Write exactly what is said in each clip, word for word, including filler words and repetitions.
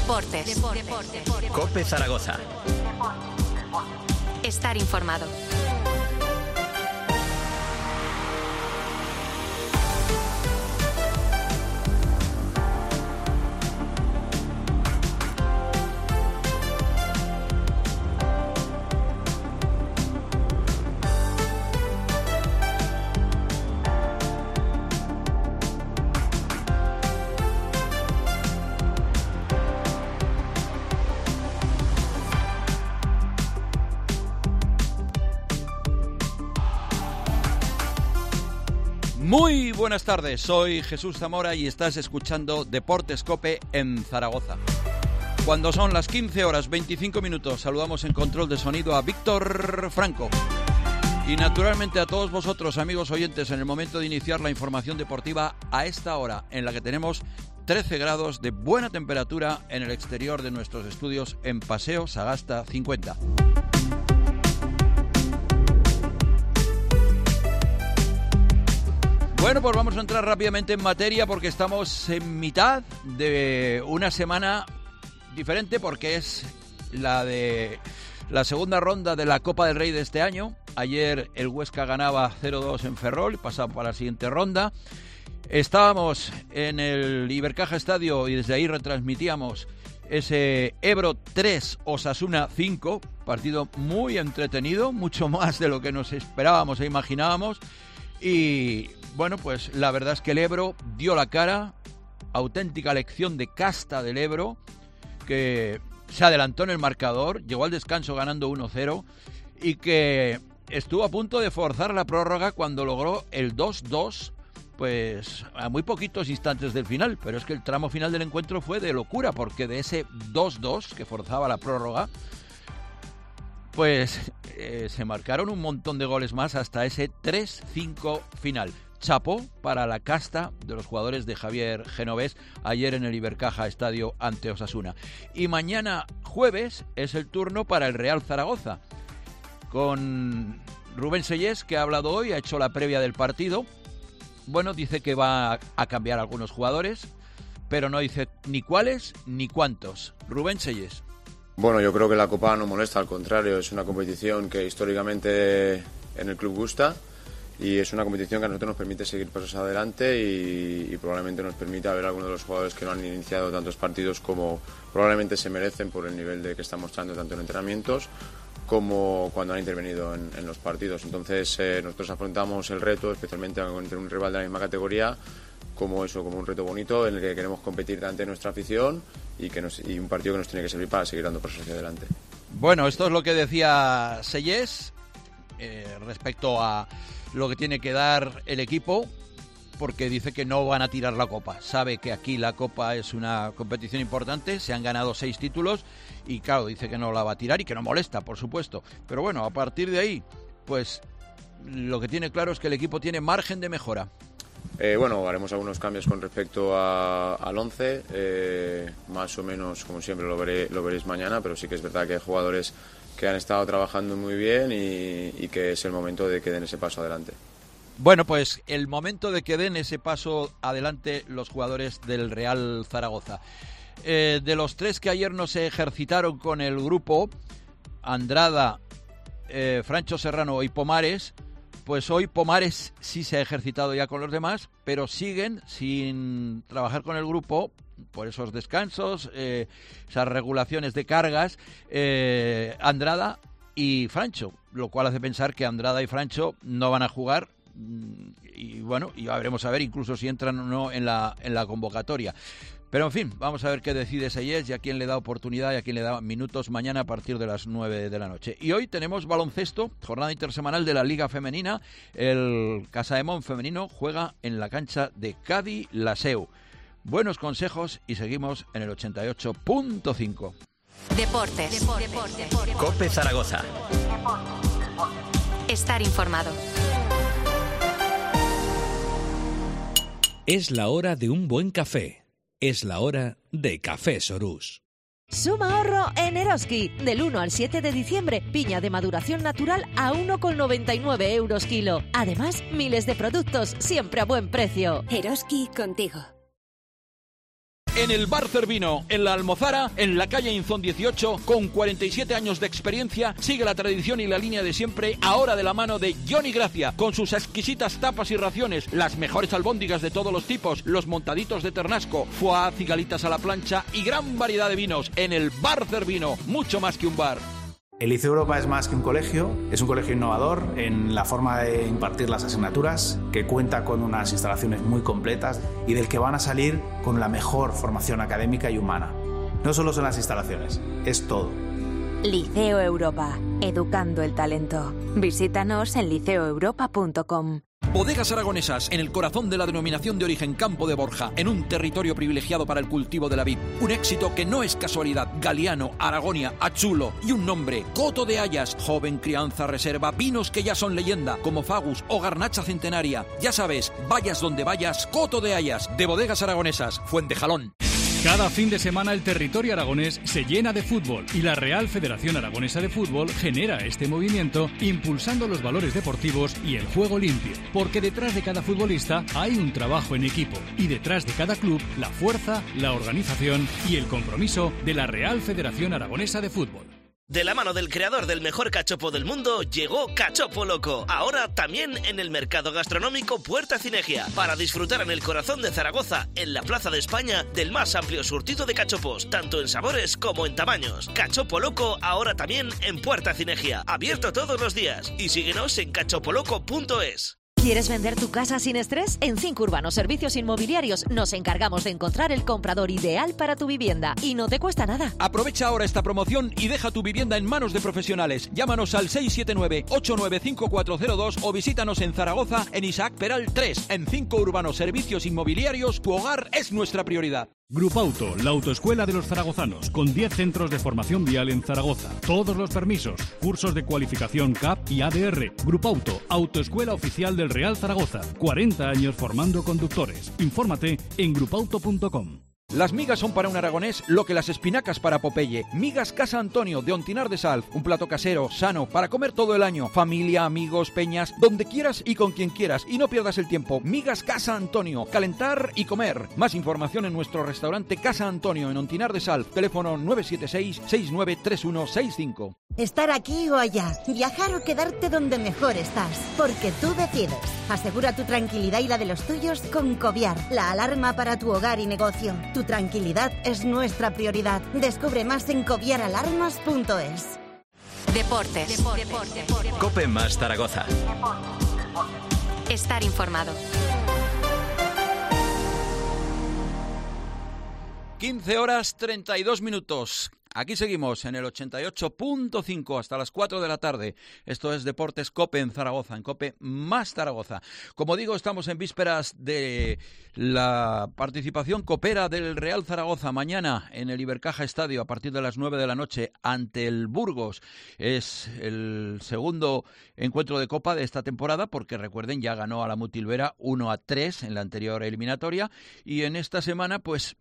Deportes. Deportes. Deportes. COPE Zaragoza. Estar informado. Muy buenas tardes, soy Jesús Zamora y estás escuchando Deportes COPE en Zaragoza. Cuando son las quince horas veinticinco minutos, saludamos en control de sonido a Víctor Franco. Y naturalmente a todos vosotros, amigos oyentes, en el momento de iniciar la información deportiva a esta hora, en la que tenemos trece grados de buena temperatura en el exterior de nuestros estudios en Paseo Sagasta cincuenta. Bueno, pues vamos a entrar rápidamente en materia porque estamos en mitad de una semana diferente porque es la de la segunda ronda de la Copa del Rey de este año. Ayer el Huesca ganaba cero dos en Ferrol, pasaba para la siguiente ronda. Estábamos en el Ibercaja Estadio y desde ahí retransmitíamos ese Ebro tres, Osasuna cinco, partido muy entretenido, mucho más de lo que nos esperábamos e imaginábamos. Y bueno, pues la verdad es que el Ebro dio la cara, auténtica lección de casta del Ebro, que se adelantó en el marcador, llegó al descanso ganando uno cero y que estuvo a punto de forzar la prórroga cuando logró el dos dos, pues a muy poquitos instantes del final, pero es que el tramo final del encuentro fue de locura, porque de ese dos dos que forzaba la prórroga, pues eh, se marcaron un montón de goles más hasta ese tres cinco final. Chapó para la casta de los jugadores de Javier Genovés ayer en el Ibercaja Estadio ante Osasuna. Y mañana jueves es el turno para el Real Zaragoza, con Rubén Sellés, que ha hablado hoy, ha hecho la previa del partido. Bueno, dice que va a cambiar algunos jugadores, pero no dice ni cuáles ni cuántos. Rubén Sellés. Bueno, yo creo que la Copa no molesta, al contrario, es una competición que históricamente en el club gusta y es una competición que a nosotros nos permite seguir pasos adelante y, y probablemente nos permita ver a algunos de los jugadores que no han iniciado tantos partidos como probablemente se merecen por el nivel de que están mostrando tanto en entrenamientos como cuando han intervenido en, en los partidos. Entonces eh, nosotros afrontamos el reto, especialmente contra un rival de la misma categoría, como eso, como un reto bonito en el que queremos competir ante nuestra afición y que nos, y un partido que nos tiene que servir para seguir dando pasos hacia adelante. Bueno, esto es lo que decía Sellés eh, respecto a lo que tiene que dar el equipo, porque dice que no van a tirar la Copa. Sabe que aquí la Copa es una competición importante, se han ganado seis títulos y claro, dice que no la va a tirar y que no molesta, por supuesto. Pero bueno, a partir de ahí, pues lo que tiene claro es que el equipo tiene margen de mejora. Eh, bueno, haremos algunos cambios con respecto a, al once, eh, más o menos, como siempre, lo, veré, lo veréis mañana, pero sí que es verdad que hay jugadores que han estado trabajando muy bien y, y que es el momento de que den ese paso adelante. Bueno, pues el momento de que den ese paso adelante los jugadores del Real Zaragoza. Eh, de los tres que ayer no se ejercitaron con el grupo, Andrada, eh, Francho Serrano y Pomares, pues hoy Pomares sí se ha ejercitado ya con los demás, pero siguen sin trabajar con el grupo por esos descansos, eh, esas regulaciones de cargas, eh, Andrada y Francho, lo cual hace pensar que Andrada y Francho no van a jugar y bueno, y ya veremos a ver incluso si entran o no en la, en la convocatoria. Pero en fin, vamos a ver qué decide Sellés y a quién le da oportunidad y a quién le da minutos mañana a partir de las nueve de la noche. Y hoy tenemos baloncesto, jornada intersemanal de la Liga Femenina. El Casaemón femenino juega en la cancha de Cádiz Laseu. Buenos consejos y seguimos en el ochenta y ocho punto cinco. Deportes. Deportes. Deportes. COPE Zaragoza. Estar informado. Es la hora de un buen café. Es la hora de Café Sorús. Suma ahorro en Eroski. Del uno al siete de diciembre, piña de maduración natural a uno con noventa y nueve euros kilo. Además, miles de productos siempre a buen precio. Eroski contigo. en el Bar Cervino, en la Almozara, en la calle Inzón dieciocho, con cuarenta y siete años de experiencia, sigue la tradición y la línea de siempre, ahora de la mano de Johnny Gracia, con sus exquisitas tapas y raciones, las mejores albóndigas de todos los tipos, los montaditos de ternasco, foie, cigalitas a la plancha y gran variedad de vinos, en el Bar Cervino, mucho más que un bar. El Liceo Europa es más que un colegio, es un colegio innovador en la forma de impartir las asignaturas, que cuenta con unas instalaciones muy completas y del que van a salir con la mejor formación académica y humana. No solo son las instalaciones, es todo. Liceo Europa, educando el talento. Visítanos en liceo europa punto com. Bodegas Aragonesas, en el corazón de la denominación de origen Campo de Borja, en un territorio privilegiado para el cultivo de la vid. Un éxito que no es casualidad. Galiano, Aragonia, Achulo y un nombre, Coto de Hayas, joven crianza reserva, vinos que ya son leyenda, como Fagus o Garnacha Centenaria. Ya sabes, vayas donde vayas, Coto de Hayas, de Bodegas Aragonesas, Fuentejalón. Cada fin de semana el territorio aragonés se llena de fútbol y la Real Federación Aragonesa de Fútbol genera este movimiento impulsando los valores deportivos y el juego limpio. Porque detrás de cada futbolista hay un trabajo en equipo y detrás de cada club la fuerza, la organización y el compromiso de la Real Federación Aragonesa de Fútbol. De la mano del creador del mejor cachopo del mundo, llegó Cachopo Loco. Ahora también en el mercado gastronómico Puerta Cinegia. Para disfrutar en el corazón de Zaragoza, en la Plaza de España, del más amplio surtido de cachopos, tanto en sabores como en tamaños. Cachopo Loco ahora también en Puerta Cinegia. Abierto todos los días. Y síguenos en cachopoloco punto es. ¿Quieres vender tu casa sin estrés? En Cinco Urbanos Servicios Inmobiliarios nos encargamos de encontrar el comprador ideal para tu vivienda y no te cuesta nada. Aprovecha ahora esta promoción y deja tu vivienda en manos de profesionales. Llámanos al seis siete nueve, ocho nueve cinco cuatro cero dos o visítanos en Zaragoza en Isaac Peral tres. En Cinco Urbanos Servicios Inmobiliarios, tu hogar es nuestra prioridad. Grupauto, la autoescuela de los zaragozanos, con diez centros de formación vial en Zaragoza. Todos los permisos, cursos de cualificación C A P y A D R. Grupauto, autoescuela oficial del Real Zaragoza. cuarenta años formando conductores. Infórmate en grupauto punto com. Las migas son para un aragonés lo que las espinacas para Popeye. Migas Casa Antonio de Ontinar de Sal. Un plato casero, sano, para comer todo el año. Familia, amigos, peñas, donde quieras y con quien quieras. Y no pierdas el tiempo. Migas Casa Antonio. Calentar y comer. Más información en nuestro restaurante Casa Antonio en Ontinar de Sal. Teléfono nueve siete seis, seis nueve tres uno seis cinco. Estar aquí o allá, viajar o quedarte donde mejor estás, porque tú decides. Asegura tu tranquilidad y la de los tuyos con Coviar, la alarma para tu hogar y negocio. Tu tranquilidad es nuestra prioridad. Descubre más en coviar alarmas punto es. Deportes. Deportes. Deportes. Cope más Zaragoza. Estar informado. quince horas treinta y dos minutos. Aquí seguimos en el ochenta y ocho punto cinco hasta las cuatro de la tarde. Esto es Deportes Cope en Zaragoza, en Cope más Zaragoza. Como digo, estamos en vísperas de la participación copera del Real Zaragoza mañana en el Ibercaja Estadio a partir de las nueve de la noche ante el Burgos. Es el segundo encuentro de Copa de esta temporada porque, recuerden, ya ganó a la Mutilvera uno a tres en la anterior eliminatoria y en esta semana pues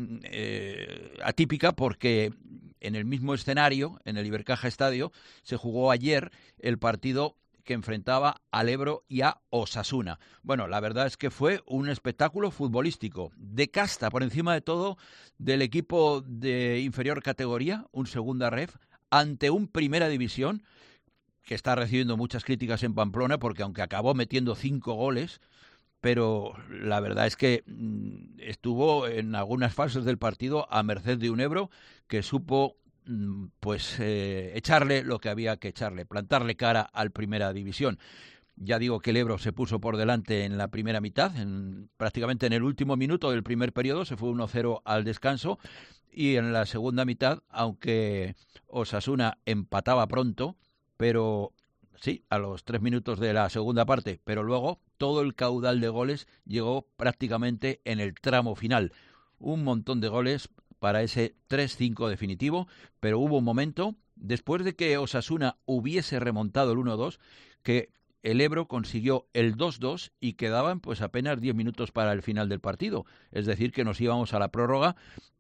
eh, atípica porque en el mismo escenario, en el Ibercaja Estadio, se jugó ayer el partido que enfrentaba al Ebro y a Osasuna. Bueno, la verdad es que fue un espectáculo futbolístico, de casta, por encima de todo, del equipo de inferior categoría, un segunda ref, ante un primera división, que está recibiendo muchas críticas en Pamplona, porque aunque acabó metiendo cinco goles, pero la verdad es que mmm, estuvo en algunas fases del partido a merced de un Ebro que supo mmm, pues eh, echarle lo que había que echarle, plantarle cara al Primera División. Ya digo que el Ebro se puso por delante en la primera mitad, en, prácticamente en el último minuto del primer periodo, se fue uno cero al descanso, y en la segunda mitad, aunque Osasuna empataba pronto, pero sí, a los tres minutos de la segunda parte, pero luego todo el caudal de goles llegó prácticamente en el tramo final. Un montón de goles para ese tres cinco definitivo, pero hubo un momento, después de que Osasuna hubiese remontado el uno dos, que el Ebro consiguió el dos dos y quedaban pues apenas diez minutos para el final del partido. Es decir, que nos íbamos a la prórroga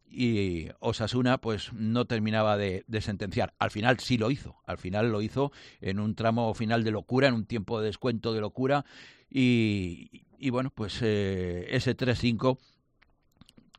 y Osasuna pues no terminaba de, de sentenciar. Al final sí lo hizo, al final lo hizo en un tramo final de locura, en un tiempo de descuento de locura y, y bueno, pues eh, ese tres cinco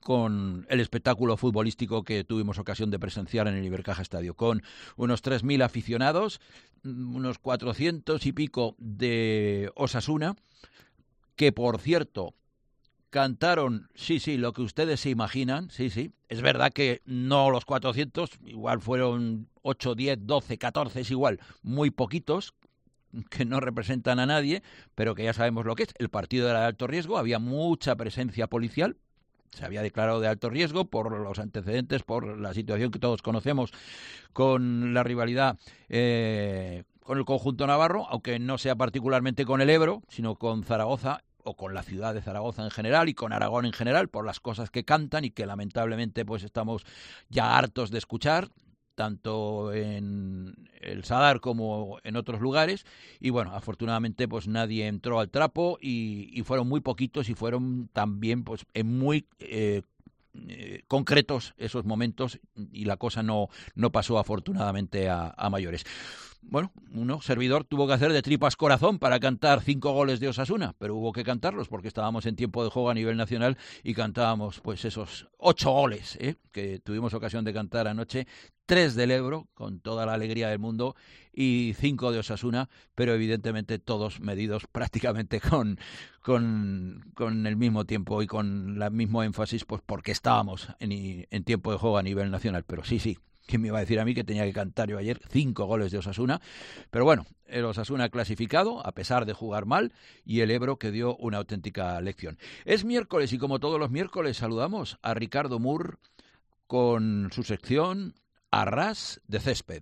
con el espectáculo futbolístico que tuvimos ocasión de presenciar en el Ibercaja Estadio, con unos tres mil aficionados, unos cuatrocientos y pico de Osasuna, que por cierto cantaron, sí, sí, lo que ustedes se imaginan, sí, sí, es verdad que no los cuatrocientos, igual fueron ocho, diez, doce, catorce, es igual, muy poquitos, que no representan a nadie, pero que ya sabemos lo que es. El partido era de alto riesgo, había mucha presencia policial, se había declarado de alto riesgo por los antecedentes, por la situación que todos conocemos con la rivalidad eh, con el conjunto navarro, aunque no sea particularmente con el Ebro, sino con Zaragoza o con la ciudad de Zaragoza en general y con Aragón en general, por las cosas que cantan y que lamentablemente pues estamos ya hartos de escuchar, tanto en el Sadar como en otros lugares, y bueno, afortunadamente pues nadie entró al trapo y, y fueron muy poquitos y fueron también pues en muy eh, eh, concretos esos momentos y la cosa no, no pasó afortunadamente a, a mayores. Bueno, uno, servidor, tuvo que hacer de tripas corazón para cantar cinco goles de Osasuna, pero hubo que cantarlos porque estábamos en tiempo de juego a nivel nacional y cantábamos pues esos ocho goles ¿eh? que tuvimos ocasión de cantar anoche, tres del Ebro, con toda la alegría del mundo, y cinco de Osasuna, pero evidentemente todos medidos prácticamente con, con, con el mismo tiempo y con el mismo énfasis, pues porque estábamos en, en tiempo de juego a nivel nacional, pero sí, sí. ¿Quién me iba a decir a mí que tenía que cantar yo ayer cinco goles de Osasuna? Pero bueno, el Osasuna clasificado, a pesar de jugar mal, y el Ebro que dio una auténtica lección. Es miércoles y como todos los miércoles saludamos a Ricardo Mur con su sección A Ras de Césped.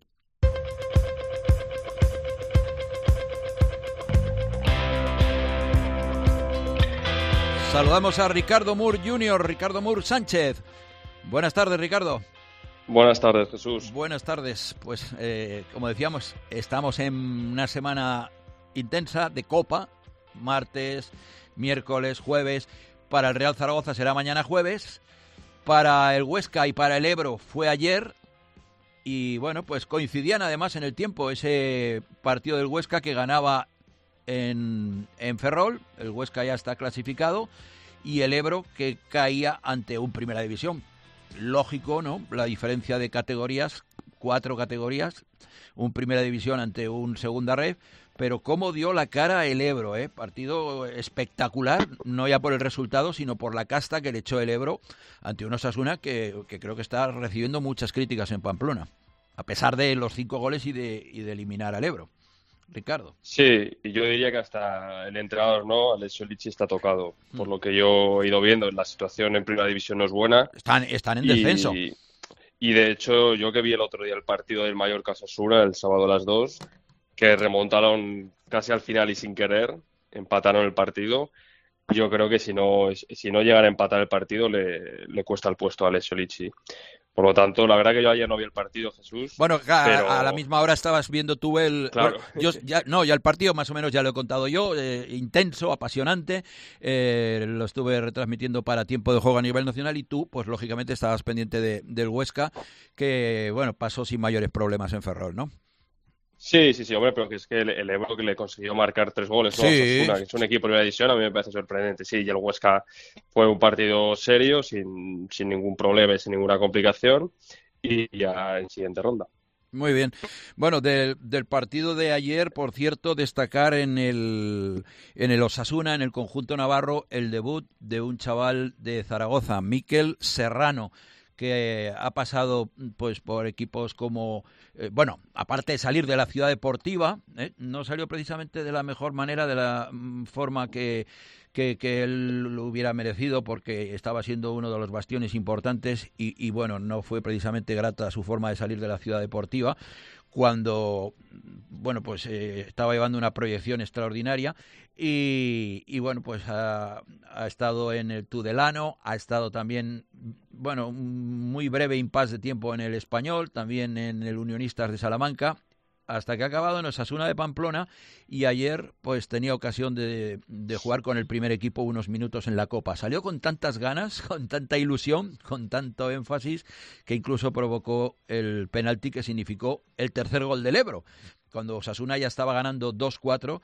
Saludamos a Ricardo Mur junior, Ricardo Mur Sánchez. Buenas tardes, Ricardo. Buenas tardes, Jesús. Buenas tardes. Pues, eh, como decíamos, estamos en una semana intensa de Copa, martes, miércoles, jueves. Para el Real Zaragoza será mañana jueves. Para el Huesca y para el Ebro fue ayer. Y bueno, pues coincidían además en el tiempo ese partido del Huesca que ganaba en, en Ferrol. El Huesca ya está clasificado. Y el Ebro que caía ante un Primera División. Lógico, ¿no? La diferencia de categorías, cuatro categorías, un Primera División ante un Segunda Ref, pero cómo dio la cara el Ebro, ¿eh? Partido espectacular, no ya por el resultado, sino por la casta que le echó el Ebro ante un Osasuna que, que creo que está recibiendo muchas críticas en Pamplona, a pesar de los cinco goles y de, y de eliminar al Ebro. Ricardo. Sí, y yo diría que hasta el entrenador, ¿no? Alessio Lichi está tocado. Mm. Por lo que yo he ido viendo, la situación en Primera División no es buena. Están, están en y, descenso. Y de hecho, yo que vi el otro día el partido del Mallorca Osasuna, el sábado a las dos, que remontaron casi al final y sin querer, empataron el partido. Yo creo que si no, si no llegan a empatar el partido, le, le cuesta el puesto a Alessio Lichi. Por lo tanto, la verdad que yo ayer no vi el partido, Jesús. Bueno, a, pero... a la misma hora estabas viendo tú el... Claro. Bueno, yo, ya, no, ya el partido más o menos ya lo he contado yo, eh, intenso, apasionante, eh, lo estuve retransmitiendo para tiempo de juego a nivel nacional y tú, pues lógicamente estabas pendiente de, del Huesca, que, bueno, pasó sin mayores problemas en Ferrol, ¿no? Sí, sí, sí, hombre, pero que es que el, el Ebro que le consiguió marcar tres goles, ¿no? Sí. Osasuna, que es un equipo de primera división, a mí me parece sorprendente. Sí, y el Huesca fue un partido serio, sin, sin ningún problema y sin ninguna complicación, y ya en siguiente ronda. Muy bien. Bueno, del, del partido de ayer, por cierto, destacar en el, en el Osasuna, en el conjunto navarro, el debut de un chaval de Zaragoza, Mikel Serrano, que ha pasado pues por equipos como, eh, bueno, aparte de salir de la Ciudad Deportiva, ¿eh? no salió precisamente de la mejor manera, de la mm, forma que, que, que él lo hubiera merecido, porque estaba siendo uno de los bastiones importantes y, y bueno, no fue precisamente grata su forma de salir de la Ciudad Deportiva, cuando, bueno, pues eh, estaba llevando una proyección extraordinaria y, y bueno, pues ha, ha estado en el Tudelano, ha estado también, bueno, un muy breve impasse de tiempo en el Español, también en el Unionistas de Salamanca, hasta que ha acabado en Osasuna de Pamplona y ayer pues tenía ocasión de, de jugar con el primer equipo unos minutos en la Copa. Salió con tantas ganas, con tanta ilusión, con tanto énfasis, que incluso provocó el penalti que significó el tercer gol del Ebro. Cuando Osasuna ya estaba ganando dos cuatro,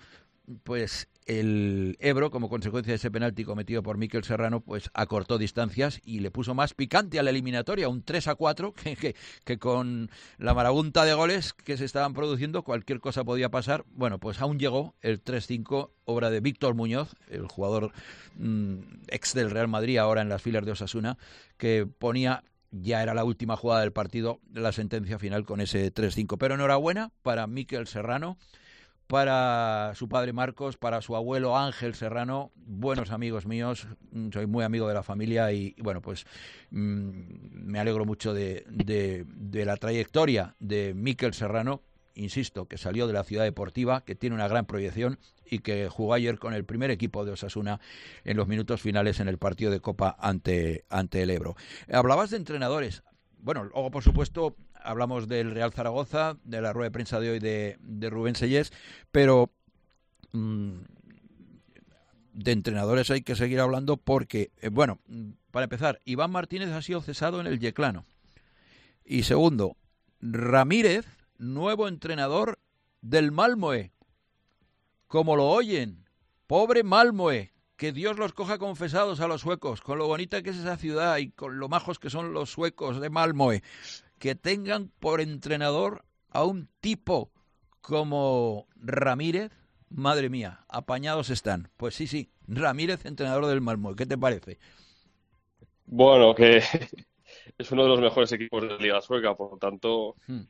pues el Ebro, como consecuencia de ese penalti cometido por Mikel Serrano, pues acortó distancias y le puso más picante a la eliminatoria, un tres a cuatro, que, que, que con la marabunta de goles que se estaban produciendo cualquier cosa podía pasar. Bueno, pues aún llegó el tres cinco, obra de Víctor Muñoz, el jugador mmm, ex del Real Madrid, ahora en las filas de Osasuna, que ponía, ya era la última jugada del partido, la sentencia final con ese tres cinco. Pero enhorabuena para Mikel Serrano, para su padre Marcos, para su abuelo Ángel Serrano, buenos amigos míos, soy muy amigo de la familia y, y bueno, pues mmm, me alegro mucho de, de, de la trayectoria de Mikel Serrano, insisto, que salió de la Ciudad Deportiva, que tiene una gran proyección y que jugó ayer con el primer equipo de Osasuna en los minutos finales en el partido de Copa ante, ante el Ebro. Hablabas de entrenadores. Bueno, luego, por supuesto, hablamos del Real Zaragoza, de la rueda de prensa de hoy de, de Rubén Sellés, pero mmm, de entrenadores hay que seguir hablando porque, eh, bueno, para empezar, Iván Martínez ha sido cesado en el Yeclano. Y segundo, Ramírez, nuevo entrenador del Malmö. Como lo oyen, pobre Malmö. Que Dios los coja confesados a los suecos, con lo bonita que es esa ciudad y con lo majos que son los suecos de Malmö, que tengan por entrenador a un tipo como Ramírez, madre mía, apañados están. Pues sí, sí, Ramírez, entrenador del Malmö, ¿qué te parece? Bueno, que es uno de los mejores equipos de la Liga Sueca, por lo tanto, hmm.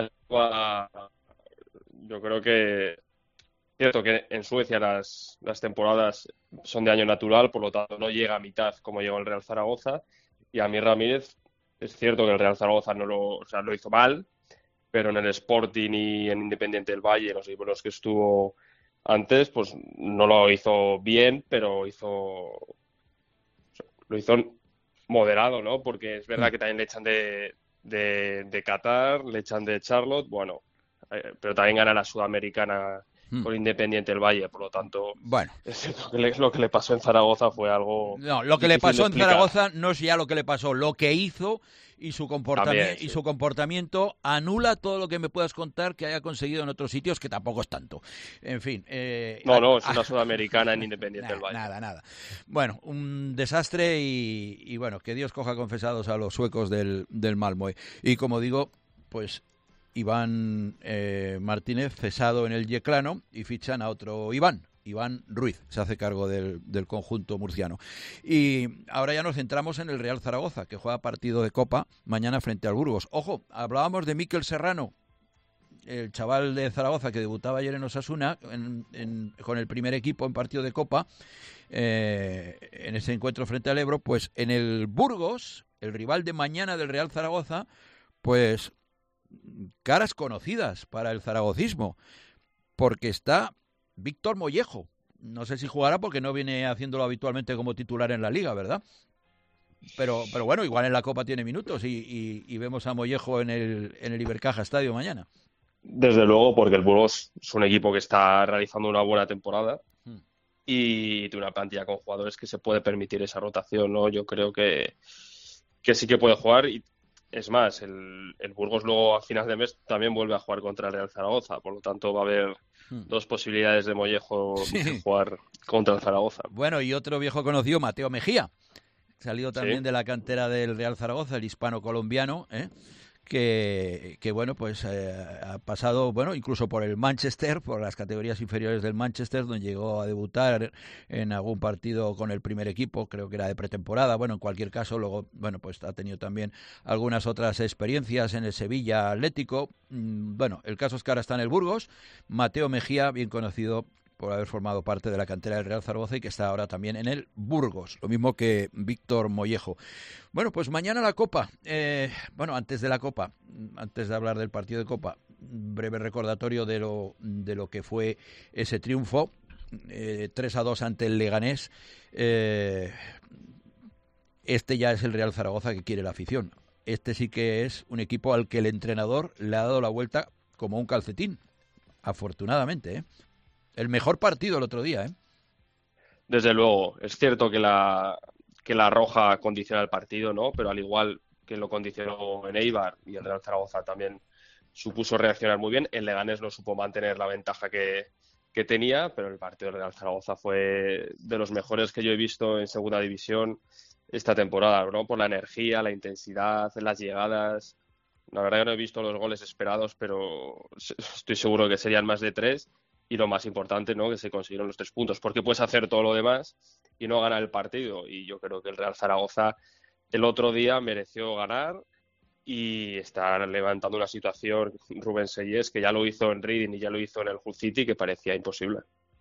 yo creo que cierto que en Suecia las, las temporadas son de año natural, por lo tanto no llega a mitad como llegó el Real Zaragoza. Y a mí Ramírez, es cierto que el Real Zaragoza no lo, o sea, lo hizo mal, pero en el Sporting y en Independiente del Valle, los equipos en los que estuvo antes, pues no lo hizo bien, pero hizo lo hizo moderado, ¿no? Porque es verdad que también le echan de, de, de Qatar, le echan de Charlotte, bueno, eh, pero también gana la Sudamericana con Independiente del Valle, por lo tanto, bueno, lo que, le, lo que le pasó en Zaragoza fue algo... No, lo que le pasó en Zaragoza no es ya lo que le pasó, lo que hizo y su comportamiento, sí. y su comportamiento anula todo lo que me puedas contar que haya conseguido en otros sitios, que tampoco es tanto. En fin. Eh, no, no, es una Sudamericana en Independiente nada, del Valle. Nada, nada. Bueno, un desastre y, y bueno, que Dios coja confesados a los suecos del, del Malmö. Y como digo, pues... Iván eh, Martínez cesado en el Yeclano y fichan a otro Iván, Iván Ruiz, se hace cargo del, del conjunto murciano. Y ahora ya nos centramos en el Real Zaragoza, que juega partido de Copa mañana frente al Burgos. Ojo, hablábamos de Mikel Serrano, el chaval de Zaragoza que debutaba ayer en Osasuna en, en, con el primer equipo en partido de Copa, eh, en ese encuentro frente al Ebro. Pues en el Burgos, el rival de mañana del Real Zaragoza, pues... caras conocidas para el zaragocismo, porque está Víctor Mollejo. No sé si jugará porque no viene haciéndolo habitualmente como titular en la Liga, ¿verdad? Pero, pero bueno, igual en la Copa tiene minutos y, y, y vemos a Mollejo en el, en el Ibercaja Estadio mañana. Desde luego, porque el Burgos es un equipo que está realizando una buena temporada hmm. y tiene una plantilla con jugadores que se puede permitir esa rotación, ¿no? Yo creo que, que sí que puede jugar y es más, el, el Burgos luego a final de mes también vuelve a jugar contra el Real Zaragoza, por lo tanto va a haber hmm. dos posibilidades de Mollejo sí. de jugar contra el Zaragoza. Bueno, y otro viejo conocido, Mateo Mejía, salió también sí. de la cantera del Real Zaragoza, el hispano-colombiano, ¿eh? que, que bueno, pues eh, ha pasado, bueno, incluso por el Manchester, por las categorías inferiores del Manchester, donde llegó a debutar en algún partido con el primer equipo, creo que era de pretemporada. Bueno, en cualquier caso, luego, bueno, pues ha tenido también algunas otras experiencias en el Sevilla Atlético. Bueno, el caso es que ahora está en el Burgos. Mateo Mejía, bien conocido por haber formado parte de la cantera del Real Zaragoza y que está ahora también en el Burgos, lo mismo que Víctor Mollejo. Bueno, pues mañana la Copa. Eh, bueno, antes de la Copa, antes de hablar del partido de Copa, breve recordatorio de lo, de lo que fue ese triunfo, eh, tres a dos ante el Leganés. Eh, este ya es el Real Zaragoza que quiere la afición. Este sí que es un equipo al que el entrenador le ha dado la vuelta como un calcetín, afortunadamente, ¿eh? El mejor partido el otro día, ¿eh? Desde luego. Es cierto que la, que la roja condiciona el partido, ¿no? Pero al igual que lo condicionó en Eibar y el Real Zaragoza también supuso reaccionar muy bien, el Leganés no supo mantener la ventaja que, que tenía, pero el partido del Real Zaragoza fue de los mejores que yo he visto en segunda división esta temporada, ¿no? Por la energía, la intensidad, las llegadas. La verdad que no he visto los goles esperados, pero estoy seguro que serían más de tres. Y lo más importante, ¿no? Que se consiguieron los tres puntos, porque puedes hacer todo lo demás y no ganar el partido. Y yo creo que el Real Zaragoza el otro día mereció ganar y está levantando una situación, Rubén Sellés, que ya lo hizo en Reading y ya lo hizo en el Hull City, que parecía imposible.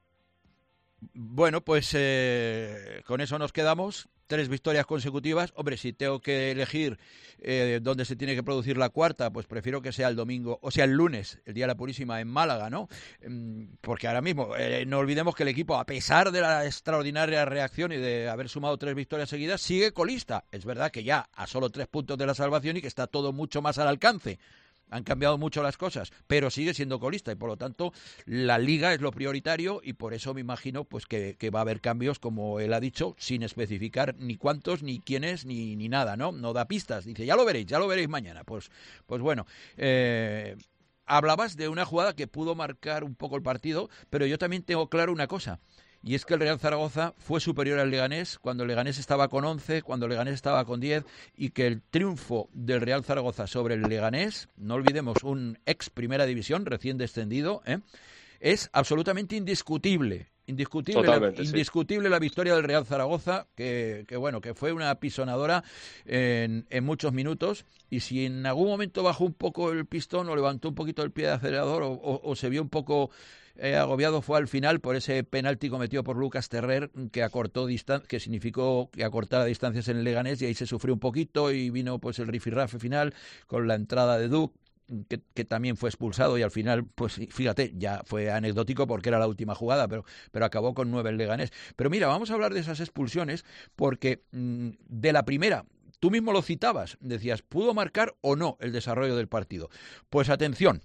Bueno, pues eh, con eso nos quedamos. Tres victorias consecutivas. Hombre, si tengo que elegir eh, dónde se tiene que producir la cuarta, pues prefiero que sea el domingo, o sea, el lunes, el Día de la Purísima, en Málaga, ¿no? Porque ahora mismo, eh, no olvidemos que el equipo, a pesar de la extraordinaria reacción y de haber sumado tres victorias seguidas, sigue colista. Es verdad que ya a solo tres puntos de la salvación y que está todo mucho más al alcance. Han cambiado mucho las cosas, pero sigue siendo colista y por lo tanto la Liga es lo prioritario y por eso me imagino pues que, que va a haber cambios, como él ha dicho, sin especificar ni cuántos, ni quiénes, ni, ni nada, ¿no? No da pistas. Dice, ya lo veréis, ya lo veréis mañana. Pues, pues bueno, eh, hablabas de una jugada que pudo marcar un poco el partido, pero yo también tengo claro una cosa. Y es que el Real Zaragoza fue superior al Leganés cuando el Leganés estaba con once, cuando el Leganés estaba con diez, y que el triunfo del Real Zaragoza sobre el Leganés, no olvidemos, un ex Primera División recién descendido, ¿eh? es absolutamente indiscutible. Indiscutible, la, indiscutible sí. la victoria del Real Zaragoza, que, que bueno, que fue una pisonadora en, en muchos minutos, y si en algún momento bajó un poco el pistón o levantó un poquito el pie de acelerador o, o, o se vio un poco eh, agobiado, fue al final por ese penalti cometido por Lucas Terrer que acortó distan- que significó que acortara distancias en el Leganés, y ahí se sufrió un poquito y vino pues el rifirrafe final con la entrada de Duc, Que, que también fue expulsado y al final, pues fíjate, ya fue anecdótico porque era la última jugada, pero, pero acabó con nueve el Leganés. Pero mira, vamos a hablar de esas expulsiones porque mmm, de la primera, tú mismo lo citabas, decías, ¿pudo marcar o no el desarrollo del partido? Pues atención,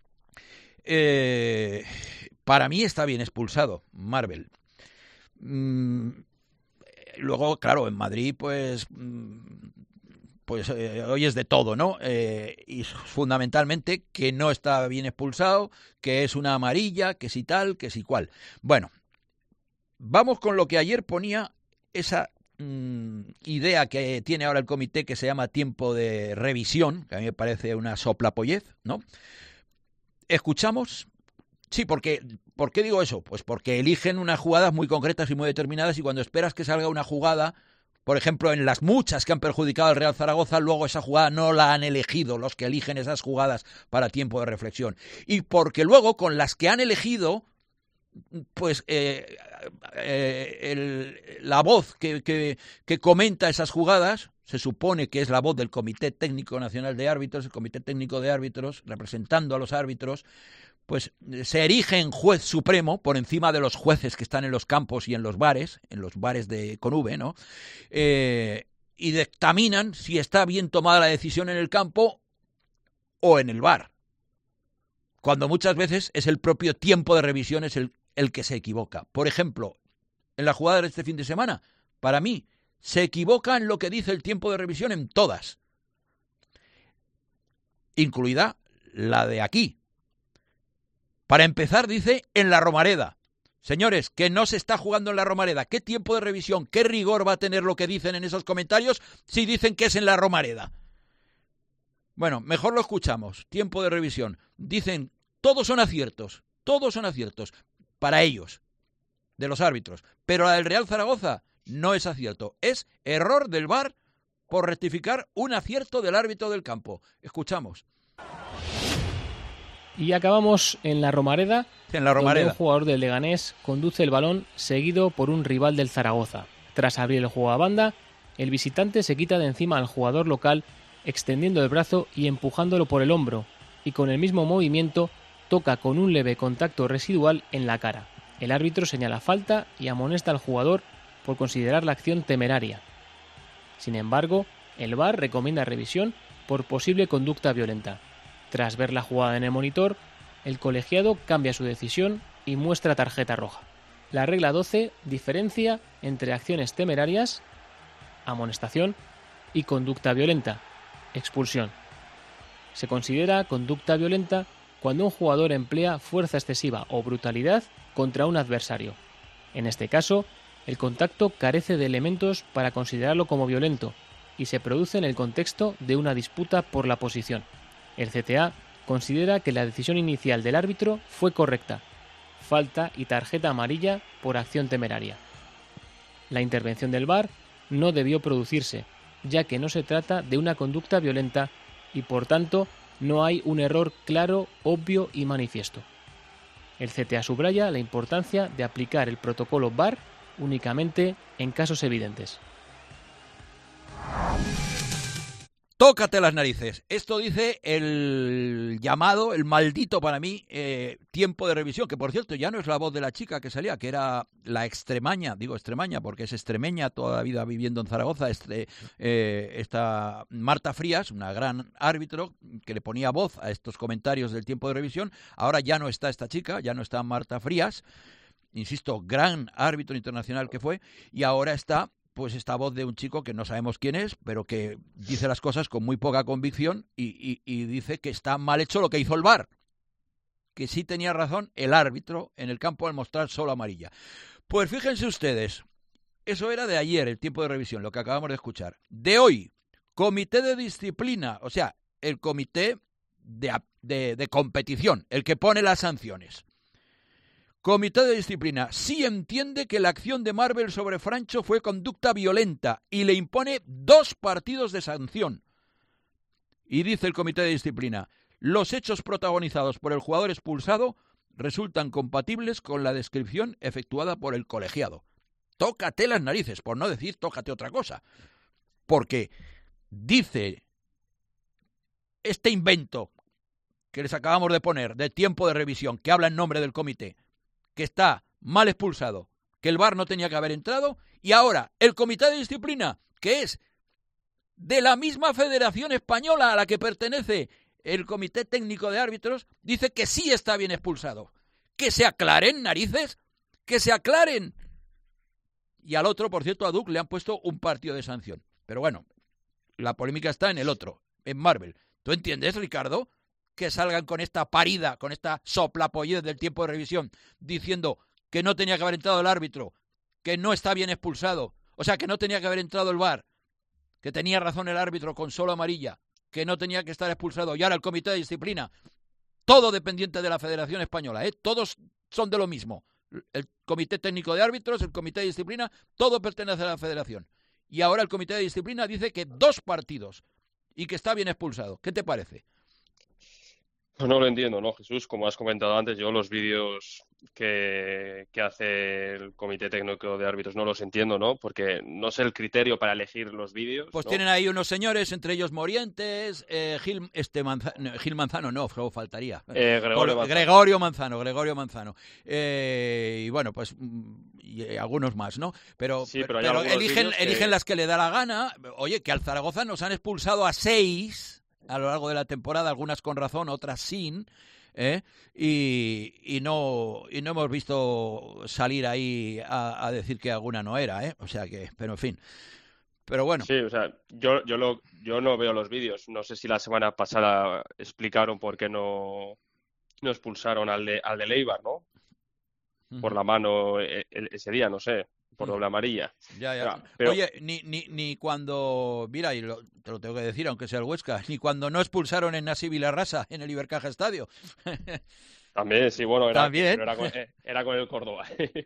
eh, para mí está bien expulsado Marvel. Mm, luego, claro, en Madrid, pues... Mm, pues eh, hoy es de todo, ¿no? Eh, y fundamentalmente que no está bien expulsado, que es una amarilla, que si tal, que si cual. Bueno, vamos con lo que ayer ponía esa mmm, idea que tiene ahora el comité que se llama tiempo de revisión, que a mí me parece una soplapollez, ¿no? Escuchamos... Sí, porque, ¿por qué digo eso? Pues porque eligen unas jugadas muy concretas y muy determinadas y cuando esperas que salga una jugada... Por ejemplo, en las muchas que han perjudicado al Real Zaragoza, luego esa jugada no la han elegido los que eligen esas jugadas para tiempo de reflexión. Y porque luego, con las que han elegido, pues eh, eh, el, la voz que, que, que comenta esas jugadas, se supone que es la voz del Comité Técnico Nacional de Árbitros, el Comité Técnico de Árbitros, representando a los árbitros, pues se erige en juez supremo por encima de los jueces que están en los campos y en los bares, en los bares de con V, ¿no? Eh, y dictaminan si está bien tomada la decisión en el campo o en el bar. Cuando muchas veces es el propio tiempo de revisión es el, el que se equivoca. Por ejemplo, en la jugada de este fin de semana, para mí, se equivoca en lo que dice el tiempo de revisión en todas, incluida la de aquí. Para empezar, dice, en la Romareda. Señores, que no se está jugando en la Romareda. ¿Qué tiempo de revisión, qué rigor va a tener lo que dicen en esos comentarios si dicen que es en la Romareda? Bueno, mejor lo escuchamos. Tiempo de revisión. Dicen, todos son aciertos. Todos son aciertos. Para ellos, de los árbitros. Pero la del Real Zaragoza no es acierto. Es error del V A R por rectificar un acierto del árbitro del campo. Escuchamos. Y acabamos en la Romareda, en la Romareda, donde un jugador del Leganés conduce el balón seguido por un rival del Zaragoza. Tras abrir el juego a banda, el visitante se quita de encima al jugador local, extendiendo el brazo y empujándolo por el hombro, y con el mismo movimiento toca con un leve contacto residual en la cara. El árbitro señala falta y amonesta al jugador por considerar la acción temeraria. Sin embargo, el V A R recomienda revisión por posible conducta violenta. Tras ver la jugada en el monitor, el colegiado cambia su decisión y muestra tarjeta roja. La regla doce diferencia entre acciones temerarias, amonestación, y conducta violenta, expulsión. Se considera conducta violenta cuando un jugador emplea fuerza excesiva o brutalidad contra un adversario. En este caso, el contacto carece de elementos para considerarlo como violento y se produce en el contexto de una disputa por la posición. El C T A considera que la decisión inicial del árbitro fue correcta. Falta y tarjeta amarilla por acción temeraria. La intervención del V A R no debió producirse, ya que no se trata de una conducta violenta y por tanto no hay un error claro, obvio y manifiesto. El C T A subraya la importancia de aplicar el protocolo V A R únicamente en casos evidentes. Tócate las narices. Esto dice el llamado, el maldito para mí, eh, tiempo de revisión, que por cierto ya no es la voz de la chica que salía, que era la extremaña, digo extremaña porque es extremeña, toda la vida viviendo en Zaragoza, este, eh, esta Marta Frías, una gran árbitro que le ponía voz a estos comentarios del tiempo de revisión. Ahora ya no está esta chica, ya no está Marta Frías, insisto, gran árbitro internacional que fue, y ahora está pues esta voz de un chico que no sabemos quién es, pero que dice las cosas con muy poca convicción y, y, y dice que está mal hecho lo que hizo el V A R, que sí tenía razón el árbitro en el campo al mostrar solo amarilla. Pues fíjense ustedes, eso era de ayer, el tiempo de revisión, lo que acabamos de escuchar. De hoy, comité de disciplina, o sea, el comité de, de, de competición, el que pone las sanciones. Comité de disciplina sí entiende que la acción de Marvel sobre Francho fue conducta violenta y le impone dos partidos de sanción. Y dice el comité de disciplina, los hechos protagonizados por el jugador expulsado resultan compatibles con la descripción efectuada por el colegiado. Tócate las narices, por no decir tócate otra cosa. Porque dice este invento que les acabamos de poner de tiempo de revisión, que habla en nombre del comité, que está mal expulsado, que el V A R no tenía que haber entrado, y ahora el comité de disciplina, que es de la misma Federación Española a la que pertenece el Comité Técnico de Árbitros, dice que sí está bien expulsado. Que se aclaren, narices, que se aclaren. Y al otro, por cierto, a Duc le han puesto un partido de sanción. Pero bueno, la polémica está en el otro, en Marvel. ¿Tú entiendes, Ricardo? Que salgan con esta parida, con esta soplapollez del tiempo de revisión, diciendo que no tenía que haber entrado el árbitro, que no está bien expulsado, o sea, que no tenía que haber entrado el V A R, que tenía razón el árbitro con solo amarilla, que no tenía que estar expulsado, y ahora el comité de disciplina, todo dependiente de la Federación Española, ¿eh? Todos son de lo mismo. El comité técnico de árbitros, el comité de disciplina, todo pertenece a la Federación. Y ahora el comité de disciplina dice que dos partidos y que está bien expulsado. ¿Qué te parece? Pues no lo entiendo, ¿no, Jesús? Como has comentado antes, yo los vídeos que, que hace el Comité Técnico de Árbitros no los entiendo, ¿no? Porque no sé el criterio para elegir los vídeos. Pues ¿no? Tienen ahí unos señores, entre ellos Morientes, eh, Gil, este Manza, no, Gil Manzano, no, faltaría. Eh, Gregorio, Manzano. Gregorio Manzano. Gregorio Manzano. Eh, y bueno, pues y algunos más, ¿no? Pero, sí, pero, pero eligen, que... eligen las que le da la gana. Oye, que al Zaragoza nos han expulsado a seis a lo largo de la temporada, algunas con razón, otras sin, ¿eh? y, y no y no hemos visto salir ahí a, a decir que alguna no era, ¿eh? O sea que, pero en fin. Pero bueno. Sí, o sea, yo yo lo yo no veo los vídeos. No sé si la semana pasada explicaron por qué no, no expulsaron al de al de Leibar, ¿no? Uh-huh. Por la mano el, el, ese día, no sé. Por doble amarilla. Ya, ya. Pero... Oye, ni, ni, ni cuando, mira, y lo, te lo tengo que decir, aunque sea el Huesca, ni cuando no expulsaron en Nasi Vilarrasa en el Ibercaja Estadio. También, sí, bueno, era, ¿También? Era, con, era con el Córdoba.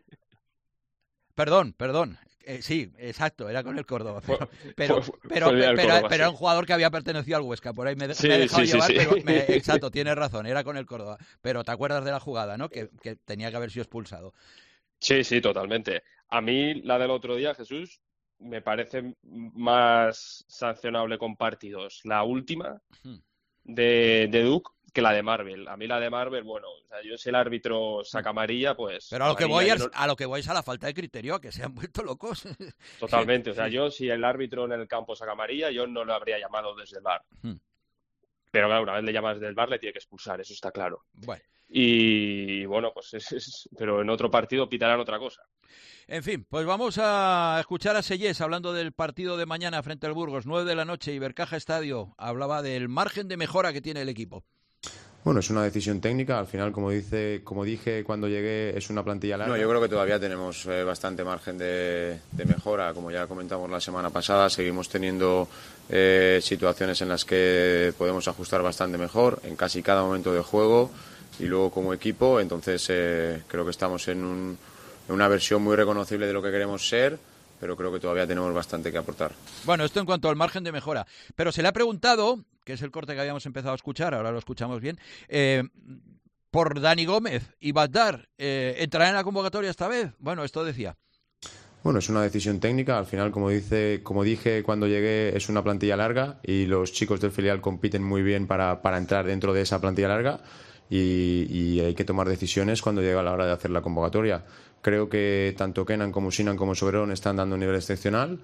Perdón, perdón. Eh, sí, exacto, era con el Córdoba. Pero, pero, fue, pero, fue pero, Córdoba, pero, pero sí. era un jugador que había pertenecido al Huesca. Por ahí me, sí, me he dejado sí, llevar, sí, pero sí. me, exacto, tienes razón, era con el Córdoba. Pero te acuerdas de la jugada, ¿no? Que, que tenía que haber sido expulsado. Sí, sí, totalmente. A mí la del otro día, Jesús, me parece más sancionable con partidos la última de, de Duc que la de Marvel. A mí la de Marvel, bueno, o sea, yo si el árbitro saca amarilla, pues... Pero a lo, que voy es, no... a lo que voy es a la falta de criterio, a que se han vuelto locos. Totalmente, o sea, yo si el árbitro en el campo saca amarilla, yo no lo habría llamado desde el V A R. Hmm. Pero claro, una vez le llamas desde el V A R, le tiene que expulsar, eso está claro. Bueno. Y bueno, pues es, es, pero en otro partido pitarán otra cosa. En fin, pues vamos a escuchar a Sellés hablando del partido de mañana frente al Burgos, nueve de la noche, Ibercaja Estadio. Hablaba del margen de mejora que tiene el equipo. Bueno, es una decisión técnica. Al final, como dice, como dije cuando llegué, es una plantilla larga. No, yo creo que todavía tenemos eh, bastante margen de, de mejora. Como ya comentamos la semana pasada, seguimos teniendo eh, situaciones en las que podemos ajustar bastante mejor en casi cada momento de juego y luego como equipo. Entonces, eh, creo que estamos en, un, en una versión muy reconocible de lo que queremos ser, pero creo que todavía tenemos bastante que aportar. Bueno, esto en cuanto al margen de mejora. Pero se le ha preguntado, que es el corte que habíamos empezado a escuchar, ahora lo escuchamos bien, eh, por Dani Gómez y Badar, eh, ¿entrará en la convocatoria esta vez? Bueno, esto decía. Bueno, es una decisión técnica. Al final, como dice, como dije cuando llegué, es una plantilla larga y los chicos del filial compiten muy bien para, para entrar dentro de esa plantilla larga y, y hay que tomar decisiones cuando llega la hora de hacer la convocatoria. Creo que tanto Kenan como Sinan como Soberón están dando un nivel excepcional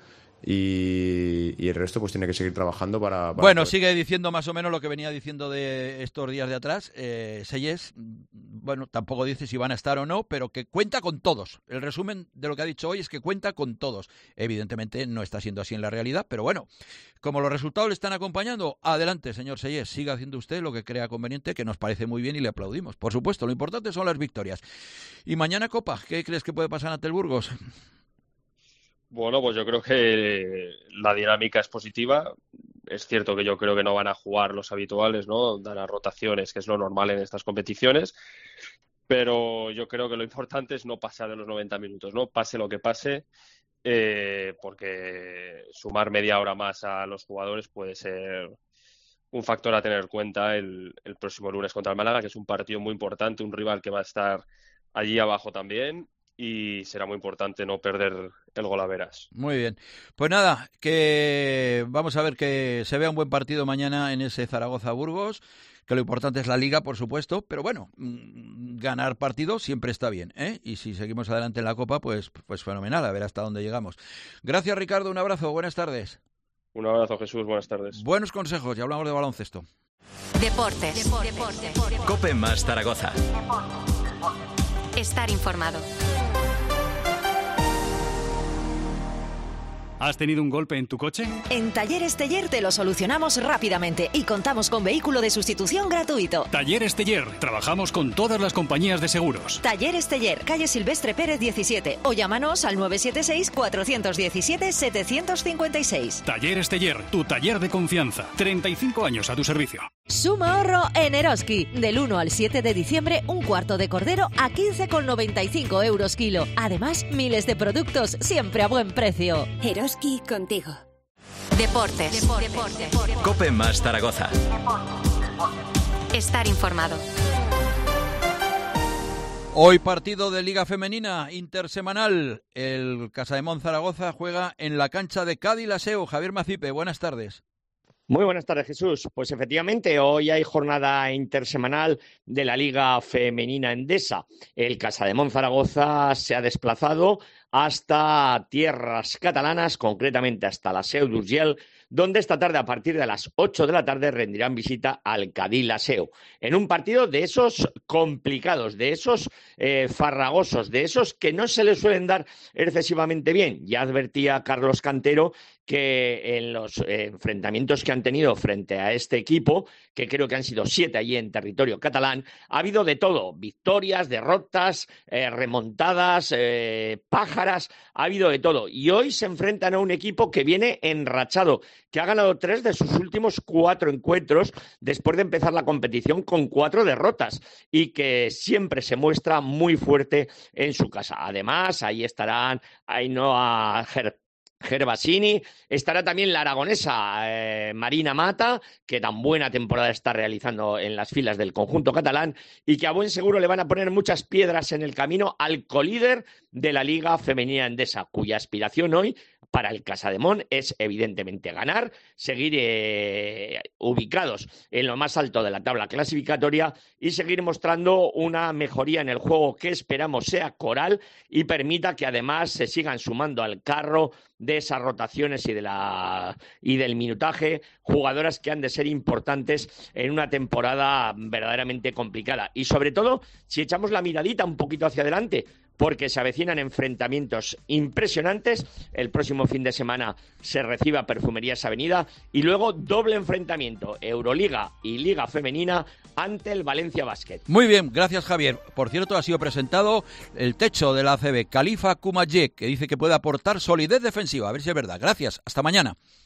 y, y el resto pues tiene que seguir trabajando para... para bueno, poder... sigue diciendo más o menos lo que venía diciendo de estos días de atrás. Eh, Seyes, bueno, tampoco dice si van a estar o no, pero que cuenta con todos. El resumen de lo que ha dicho hoy es que cuenta con todos. Evidentemente no está siendo así en la realidad, pero bueno, como los resultados le están acompañando, adelante, señor Seyes, siga haciendo usted lo que crea conveniente, que nos parece muy bien y le aplaudimos. Por supuesto, lo importante son las victorias. Y mañana Copa, ¿qué crees que puede pasar ante el Burgos? Bueno, pues yo creo que la dinámica es positiva. Es cierto que yo creo que no van a jugar los habituales, ¿no? Dan las rotaciones, que es lo normal en estas competiciones. Pero yo creo que lo importante es no pasar de los noventa minutos, ¿no? Pase lo que pase, eh, porque sumar media hora más a los jugadores puede ser un factor a tener en cuenta el, el próximo lunes contra el Málaga, que es un partido muy importante, un rival que va a estar allí abajo también. Y será muy importante no perder el golaveras. Muy bien. Pues nada, que vamos a ver que se vea un buen partido mañana en ese Zaragoza-Burgos, que lo importante es la Liga, por supuesto, pero bueno, ganar partidos siempre está bien, ¿eh? Y si seguimos adelante en la Copa, pues, pues fenomenal, a ver hasta dónde llegamos. Gracias, Ricardo, un abrazo, buenas tardes. Un abrazo, Jesús, buenas tardes. Buenos consejos, ya hablamos de baloncesto. Deportes. Deportes. Deportes. Cope más Zaragoza. Estar informado. ¿Has tenido un golpe en tu coche? En Talleres Teller te lo solucionamos rápidamente y contamos con vehículo de sustitución gratuito. Talleres Teller. Trabajamos con todas las compañías de seguros. Talleres Teller, calle Silvestre Pérez diecisiete o llámanos al nueve siete seis, cuatro uno siete, siete cinco seis. Talleres Teller, tu taller de confianza. treinta y cinco años a tu servicio. Suma ahorro en Eroski. Del uno al siete de diciembre, un cuarto de cordero a quince con noventa y cinco euros kilo. Además, miles de productos siempre a buen precio. Eroski contigo. Deportes. Deportes. Deportes. Cope más Zaragoza. Estar informado. Hoy partido de Liga Femenina intersemanal. El Casademón Zaragoza juega en la cancha de Cádiz Laseo. Javier Macipe, buenas tardes. Muy buenas tardes, Jesús. Pues efectivamente, hoy hay jornada intersemanal de la Liga Femenina Endesa. El Casademón Zaragoza se ha desplazado hasta tierras catalanas, concretamente hasta la Seu d'Urgell, donde esta tarde, a partir de las ocho de la tarde, rendirán visita al Cádiz Laseo. En un partido de esos complicados, de esos eh, farragosos, de esos que no se les suelen dar excesivamente bien. Ya advertía Carlos Cantero que en los eh, enfrentamientos que han tenido frente a este equipo, que creo que han sido siete allí en territorio catalán, ha habido de todo, victorias, derrotas, eh, remontadas, eh, pájaras, ha habido de todo. Y hoy se enfrentan a un equipo que viene enrachado, que ha ganado tres de sus últimos cuatro encuentros después de empezar la competición con cuatro derrotas y que siempre se muestra muy fuerte en su casa. Además, ahí estarán Ainhoa Ger Gervasini, estará también la aragonesa eh, Marina Mata, que tan buena temporada está realizando en las filas del conjunto catalán y que a buen seguro le van a poner muchas piedras en el camino al colíder de la Liga Femenina Endesa, cuya aspiración hoy para el Casademón es evidentemente ganar, seguir eh, ubicados en lo más alto de la tabla clasificatoria y seguir mostrando una mejoría en el juego que esperamos sea coral y permita que además se sigan sumando al carro de esas rotaciones y de la y del minutaje jugadoras que han de ser importantes en una temporada verdaderamente complicada. Y sobre todo, si echamos la miradita un poquito hacia adelante, porque se avecinan enfrentamientos impresionantes. El próximo fin de semana se reciba Perfumerías Avenida y luego doble enfrentamiento, Euroliga y Liga Femenina, ante el Valencia Basket. Muy bien, gracias Javier. Por cierto, ha sido presentado el techo de la A C B, Khalifa Kumaye, que dice que puede aportar solidez defensiva. A ver si es verdad. Gracias, hasta mañana.